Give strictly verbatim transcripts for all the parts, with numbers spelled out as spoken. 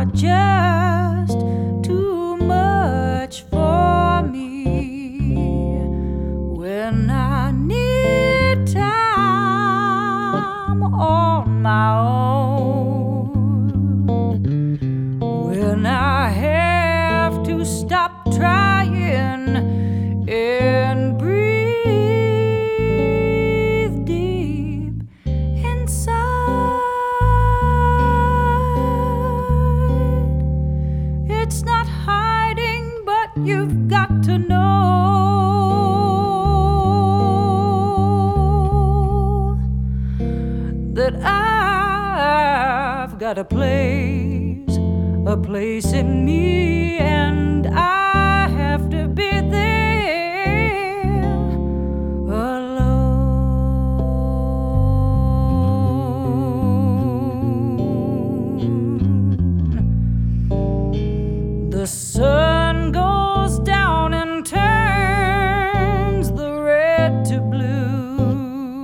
are just too much for me. When I need time on my own, when I have to stop trying and breathe deep inside. It's not hiding, but you've got to know that I've got a place, a place in me, and I have to be there alone. The sun goes down and turns the red to blue,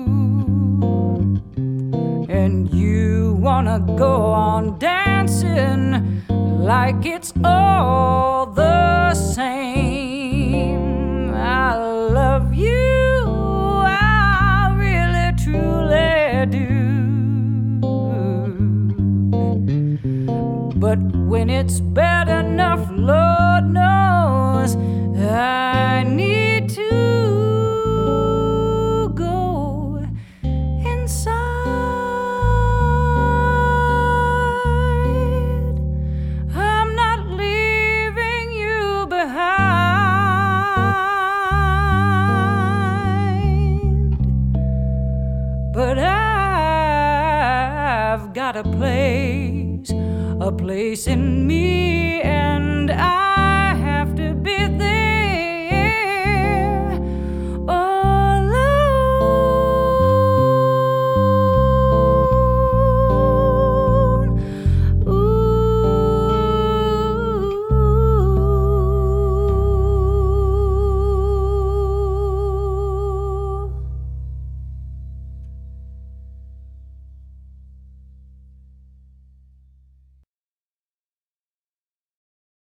and you wanna go on dancing like it's all the same. I love you, I really truly do. But when it's bad enough, Lord knows I need to go inside. I'm not leaving you behind, but I've got a place, a place in me, and I